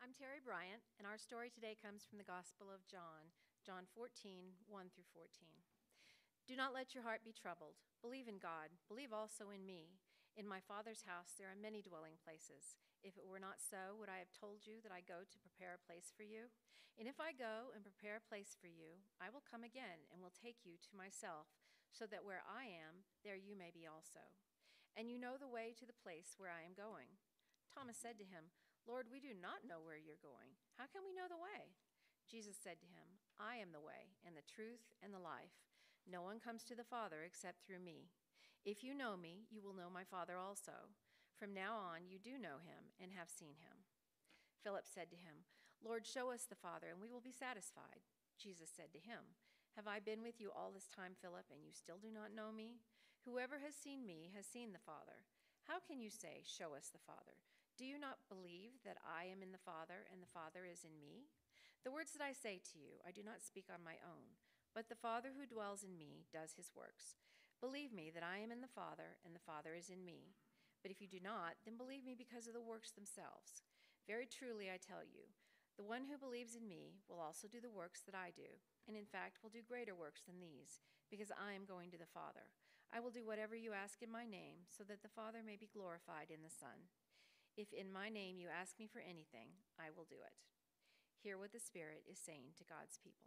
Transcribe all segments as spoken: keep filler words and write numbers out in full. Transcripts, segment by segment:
I'm Terry Bryant, and our story today comes from the Gospel of John, John fourteen, one through fourteen. Do not let your heart be troubled. Believe in God. Believe also in me. In my Father's house there are many dwelling places. If it were not so, would I have told you that I go to prepare a place for you? And if I go and prepare a place for you, I will come again and will take you to myself, so that where I am, there you may be also. And you know the way to the place where I am going. Thomas said to him, Lord, we do not know where you're going. How can we know the way? Jesus said to him, I am the way and the truth and the life. No one comes to the Father except through me. If you know me, you will know my Father also. From now on, you do know him and have seen him. Philip said to him, Lord, show us the Father, and we will be satisfied. Jesus said to him, Have I been with you all this time, Philip, and you still do not know me? Whoever has seen me has seen the Father. How can you say, Show us the Father? Do you not believe that I am in the Father and the Father is in me? The words that I say to you, I do not speak on my own, but the Father who dwells in me does his works. Believe me that I am in the Father and the Father is in me. But if you do not, then believe me because of the works themselves. Very truly I tell you, the one who believes in me will also do the works that I do, and in fact will do greater works than these, because I am going to the Father. I will do whatever you ask in my name, so that the Father may be glorified in the Son. If in my name you ask me for anything, I will do it. Hear what the Spirit is saying to God's people.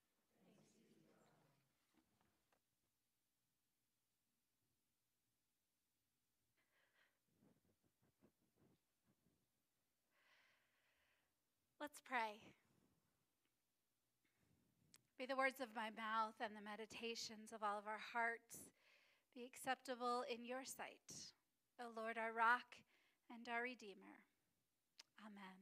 Let's pray. May the words of my mouth and the meditations of all of our hearts be acceptable in your sight, O Lord, our rock and our Redeemer. Amen.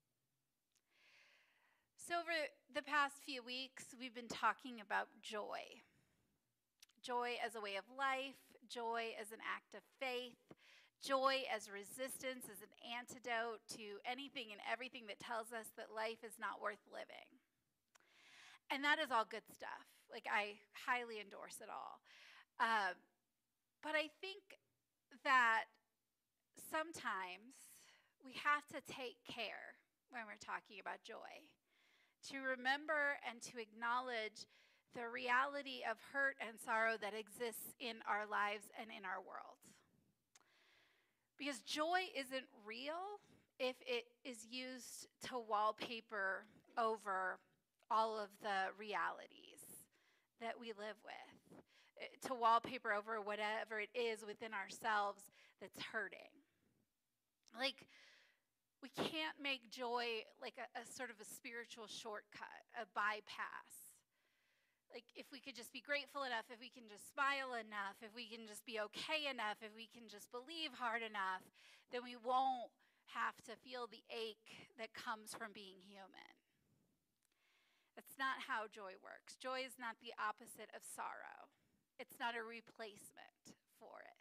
So over the past few weeks, we've been talking about joy. Joy as a way of life, joy as an act of faith, joy as resistance, as an antidote to anything and everything that tells us that life is not worth living. And that is all good stuff. Like, I highly endorse it all. Uh, but I think that sometimes we have to take care when we're talking about joy, to remember and to acknowledge the reality of hurt and sorrow that exists in our lives and in our world. Because joy isn't real if it is used to wallpaper over all of the realities that we live with, to wallpaper over whatever it is within ourselves that's hurting. Like, we can't make joy like a, a sort of a spiritual shortcut, a bypass. Like, if we could just be grateful enough, if we can just smile enough, if we can just be okay enough, if we can just believe hard enough, then we won't have to feel the ache that comes from being human. That's not how joy works. Joy is not the opposite of sorrow. It's not a replacement for it.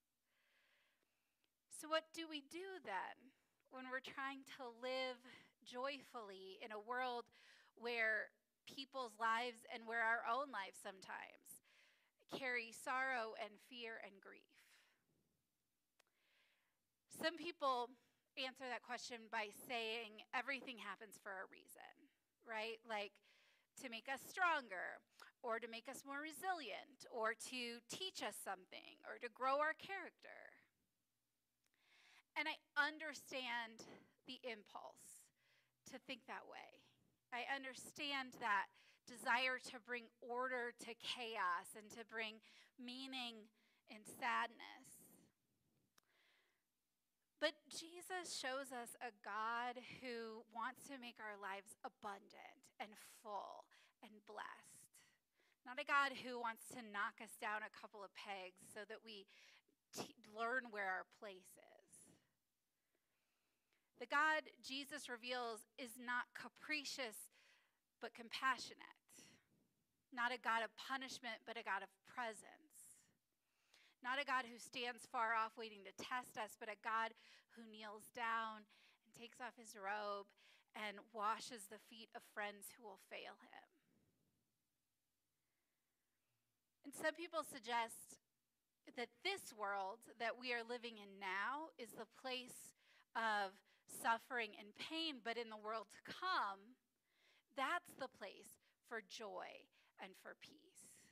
So what do we do then when we're trying to live joyfully in a world where people's lives and where our own lives sometimes carry sorrow and fear and grief? Some people answer that question by saying everything happens for a reason, right? Like to make us stronger, or to make us more resilient, or to teach us something, or to grow our character. And I understand the impulse to think that way. I understand that desire to bring order to chaos and to bring meaning in sadness. But Jesus shows us a God who wants to make our lives abundant and full and blessed. Not a God who wants to knock us down a couple of pegs so that we t- learn where our place is. The God Jesus reveals is not capricious, but compassionate. Not a God of punishment, but a God of presence. Not a God who stands far off waiting to test us, but a God who kneels down and takes off his robe and washes the feet of friends who will fail him. And some people suggest that this world that we are living in now is the place of suffering and pain, but in the world to come, that's the place for joy and for peace.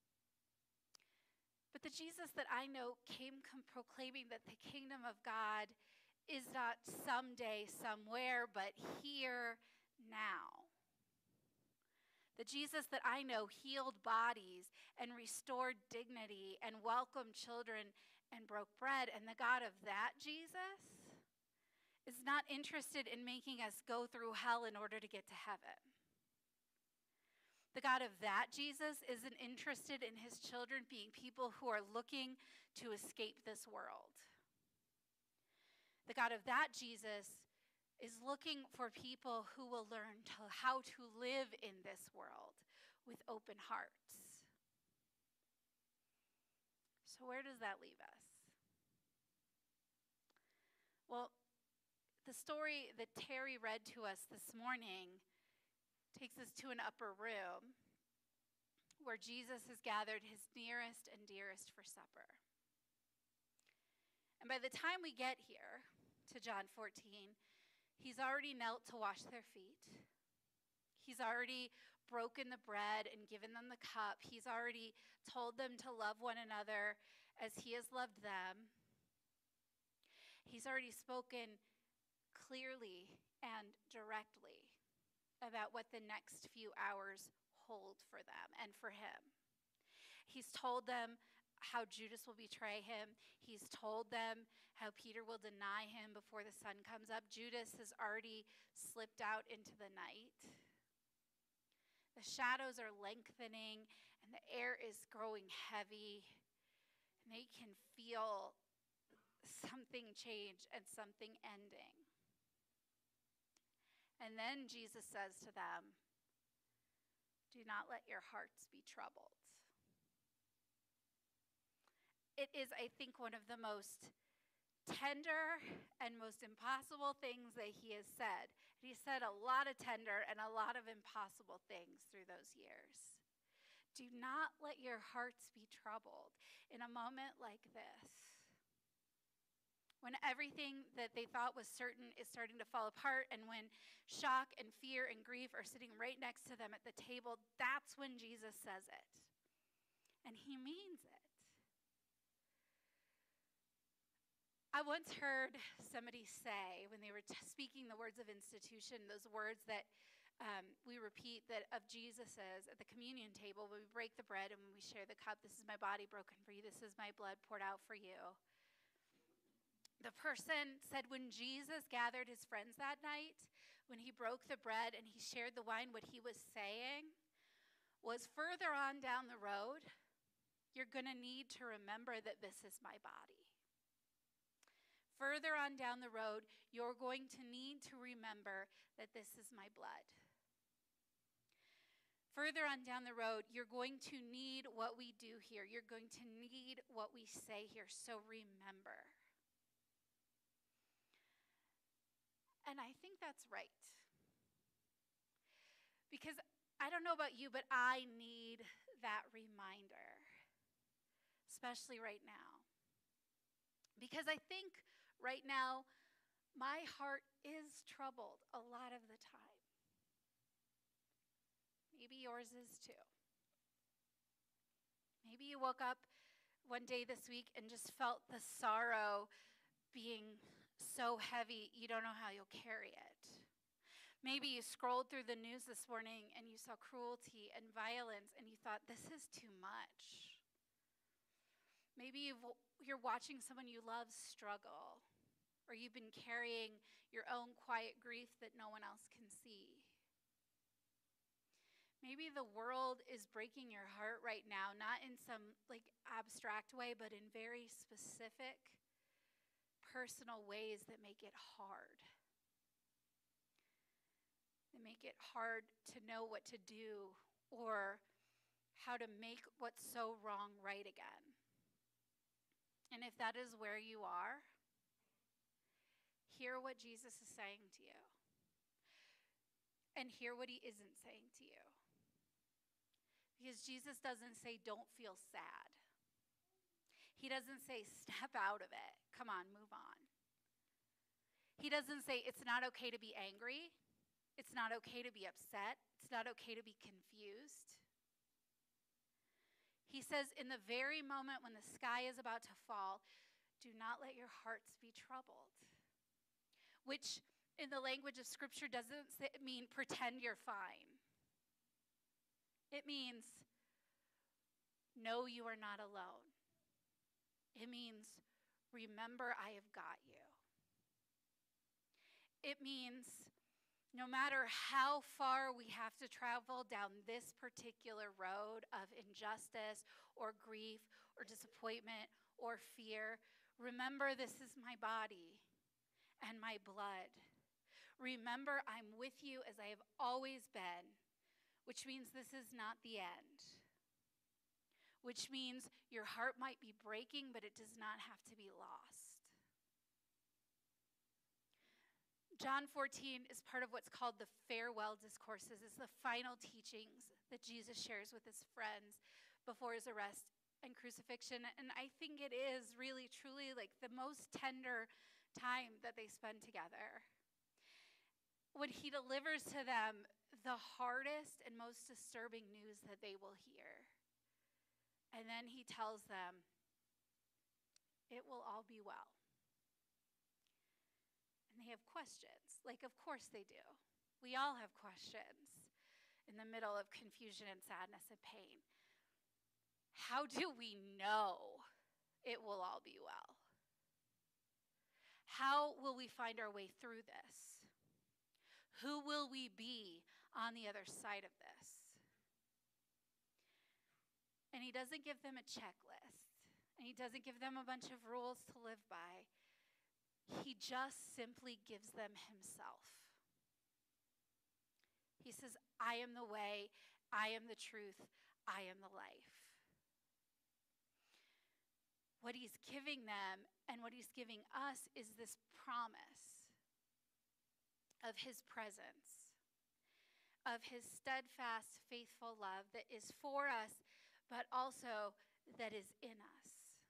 But the Jesus that I know came com- proclaiming that the kingdom of God is not someday, somewhere, but here, now. The Jesus that I know healed bodies and restored dignity and welcomed children and broke bread. And the God of that Jesus is not interested in making us go through hell in order to get to heaven. The God of that Jesus isn't interested in his children being people who are looking to escape this world. The God of that Jesus is looking for people who will learn to, how to live in this world with open hearts. So where does that leave us? Well, the story that Terry read to us this morning takes us to an upper room where Jesus has gathered his nearest and dearest for supper. And by the time we get here to John fourteen, he's already knelt to wash their feet. He's already broken the bread and given them the cup. He's already told them to love one another as he has loved them. He's already spoken clearly and directly about what the next few hours hold for them and for him. He's told them how Judas will betray him. He's told them how Peter will deny him before the sun comes up. Judas has already slipped out into the night. The shadows are lengthening and the air is growing heavy. And they can feel something change and something ending. And then Jesus says to them, "Do not let your hearts be troubled." It is, I think, one of the most tender and most impossible things that he has said. He said a lot of tender and a lot of impossible things through those years. Do not let your hearts be troubled in a moment like this, when everything that they thought was certain is starting to fall apart, and when shock and fear and grief are sitting right next to them at the table. That's when Jesus says it. And he means it. I once heard somebody say, when they were t- speaking the words of institution, those words that um, we repeat that of Jesus's at the communion table, when we break the bread and when we share the cup, "This is my body broken for you. This is my blood poured out for you." The person said when Jesus gathered his friends that night, when he broke the bread and he shared the wine, what he was saying was, further on down the road, you're going to need to remember that this is my body. Further on down the road, you're going to need to remember that this is my blood. Further on down the road, you're going to need what we do here. You're going to need what we say here. So remember. And I think that's right. Because I don't know about you, but I need that reminder, especially right now. Because I think right now, my heart is troubled a lot of the time. Maybe yours is too. Maybe you woke up one day this week and just felt the sorrow being so heavy you don't know how you'll carry it. Maybe you scrolled through the news this morning and you saw cruelty and violence and you thought, this is too much. Maybe you've, you're watching someone you love struggle, or you've been carrying your own quiet grief that no one else can see. Maybe the world is breaking your heart right now, not in some like abstract way, but in very specific, personal ways that make it hard. That make it hard to know what to do or how to make what's so wrong right again. And if that is where you are, hear what Jesus is saying to you. And hear what he isn't saying to you. Because Jesus doesn't say, don't feel sad. He doesn't say, step out of it. Come on, move on. He doesn't say it's not okay to be angry. It's not okay to be upset. It's not okay to be confused. He says, in the very moment when the sky is about to fall, do not let your hearts be troubled. Which, in the language of Scripture, doesn't mean pretend you're fine. It means know you are not alone. It means remember I have got you. It means no matter how far we have to travel down this particular road of injustice or grief or disappointment or fear, remember this is my body and my blood. Remember I'm with you as I have always been, which means this is not the end. Which means your heart might be breaking, but it does not have to be lost. John fourteen is part of what's called the farewell discourses. It's the final teachings that Jesus shares with his friends before his arrest and crucifixion. And I think it is really, truly like the most tender time that they spend together. When he delivers to them the hardest and most disturbing news that they will hear. And then he tells them, it will all be well. And they have questions. Like, of course they do. We all have questions in the middle of confusion and sadness and pain. How do we know it will all be well? How will we find our way through this? Who will we be on the other side of this? And he doesn't give them a checklist. And he doesn't give them a bunch of rules to live by. He just simply gives them himself. He says, I am the way, I am the truth, I am the life. What he's giving them and what he's giving us is this promise of his presence, of his steadfast, faithful love that is for us, but also that is in us.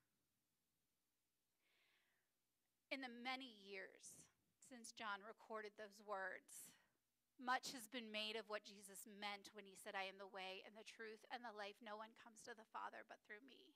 In the many years since John recorded those words, much has been made of what Jesus meant when he said, I am the way and the truth and the life. No one comes to the Father but through me.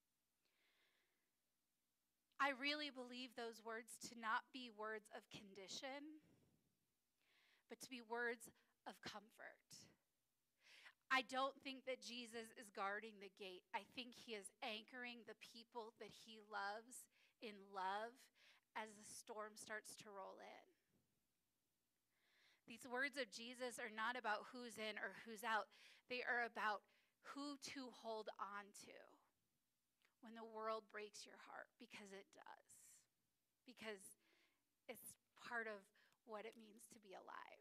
I really believe those words to not be words of condition, but to be words of comfort. I don't think that Jesus is guarding the gate. I think he is anchoring the people that he loves in love as the storm starts to roll in. These words of Jesus are not about who's in or who's out. They are about who to hold on to when the world breaks your heart, because it does. Because it's part of what it means to be alive.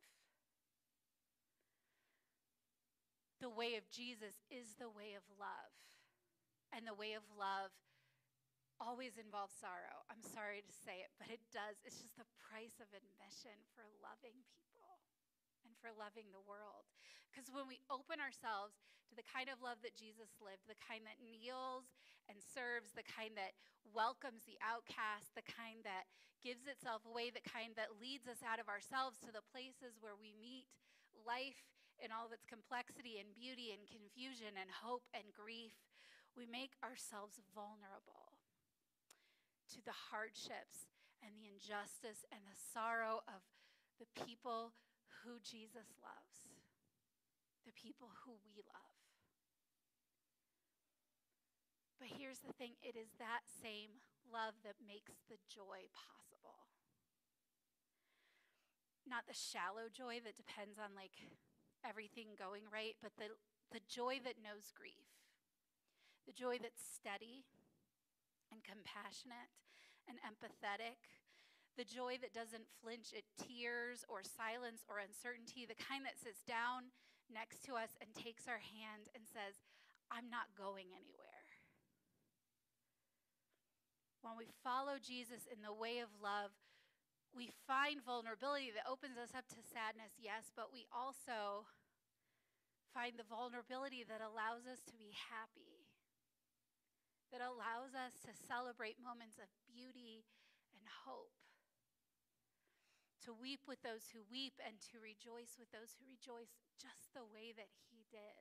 The way of Jesus is the way of love. And the way of love always involves sorrow. I'm sorry to say it, but it does. It's just the price of admission for loving people and for loving the world. Because when we open ourselves to the kind of love that Jesus lived, the kind that kneels and serves, the kind that welcomes the outcast, the kind that gives itself away, the kind that leads us out of ourselves to the places where we meet life in all of its complexity and beauty and confusion and hope and grief, we make ourselves vulnerable to the hardships and the injustice and the sorrow of the people who Jesus loves, the people who we love. But here's the thing, it is that same love that makes the joy possible. Not the shallow joy that depends on like everything going right, but the, the joy that knows grief. The joy that's steady and compassionate and empathetic. The joy that doesn't flinch at tears or silence or uncertainty. The kind that sits down next to us and takes our hand and says, I'm not going anywhere. When we follow Jesus in the way of love, we find vulnerability that opens us up to sadness, yes, but we also find the vulnerability that allows us to be happy, that allows us to celebrate moments of beauty and hope. to weep with those who weep, and to rejoice with those who rejoice, just the way that he did.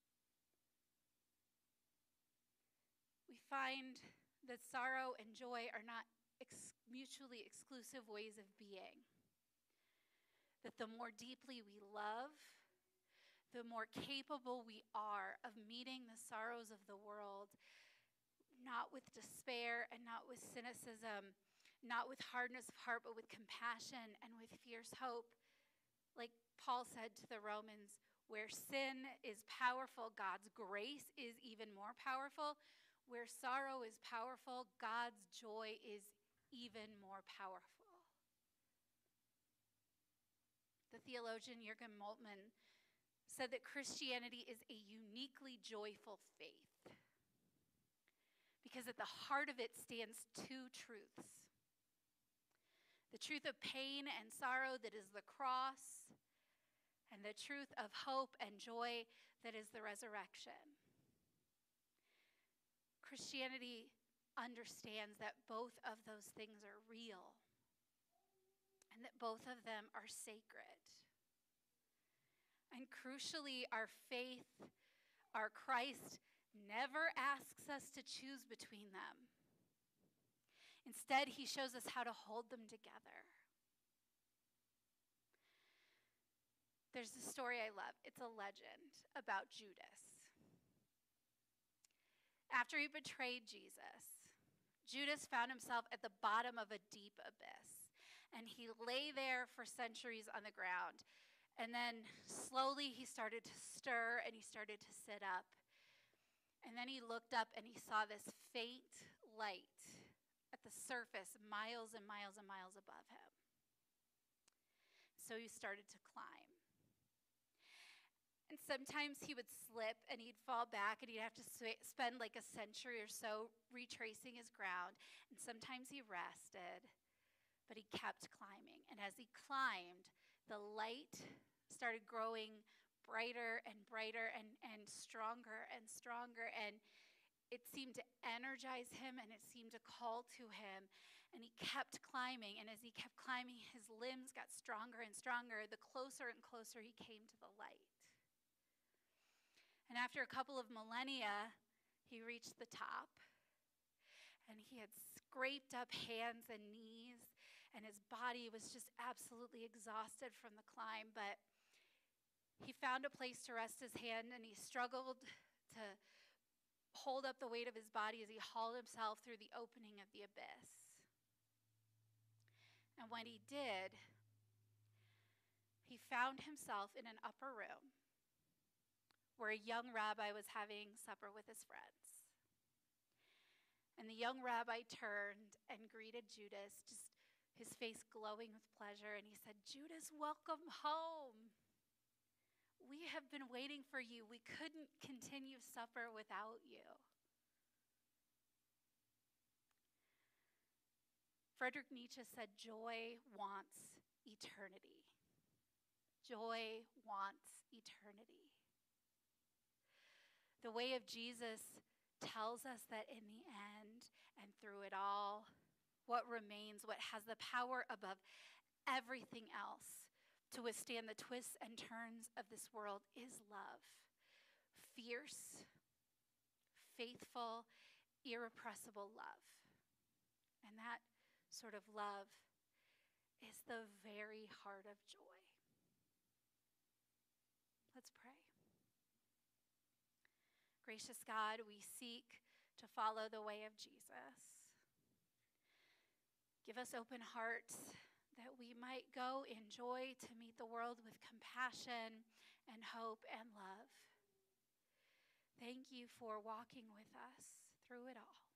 We find that sorrow and joy are not ex- mutually exclusive ways of being. That the more deeply we love, the more capable we are of meeting the sorrows of the world, not with despair and not with cynicism, not with hardness of heart, but with compassion and with fierce hope. Like Paul said to the Romans, where sin is powerful, God's grace is even more powerful. Where sorrow is powerful, God's joy is even more powerful. The theologian Jürgen Moltmann said that Christianity is a uniquely joyful faith because at the heart of it stands two truths. The truth of pain and sorrow that is the cross, and the truth of hope and joy that is the resurrection. Christianity understands that both of those things are real and that both of them are sacred. And crucially, our faith, our Christ, never asks us to choose between them. Instead, he shows us how to hold them together. There's a story I love. It's a legend about Judas. After he betrayed Jesus, Judas found himself at the bottom of a deep abyss, and he lay there for centuries on the ground. And then slowly he started to stir and he started to sit up. And then he looked up and he saw this faint light at the surface, miles and miles and miles above him. So he started to climb. And sometimes he would slip and he'd fall back and he'd have to sw- spend like a century or so retracing his ground. And sometimes he rested, but he kept climbing. And as he climbed, the light started growing brighter and brighter and, and stronger and stronger. And it seemed to energize him and it seemed to call to him. And he kept climbing. And as he kept climbing, his limbs got stronger and stronger. The closer and closer he came to the light. And after a couple of millennia, he reached the top. And he had scraped up hands and knees. And his body was just absolutely exhausted from the climb. But he found a place to rest his hand, and he struggled to hold up the weight of his body as he hauled himself through the opening of the abyss. And when he did, he found himself in an upper room where a young rabbi was having supper with his friends. And the young rabbi turned and greeted Judas, just his face glowing with pleasure, and he said, "Judas, welcome home. We have been waiting for you. We couldn't continue supper without you." Friedrich Nietzsche said, "Joy wants eternity. Joy wants eternity." The way of Jesus tells us that in the end and through it all, what remains, what has the power above everything else to withstand the twists and turns of this world is love. Fierce, faithful, irrepressible love. And that sort of love is the very heart of joy. Let's pray. Gracious God, we seek to follow the way of Jesus. Give us open hearts that we might go in joy to meet the world with compassion and hope and love. Thank you for walking with us through it all.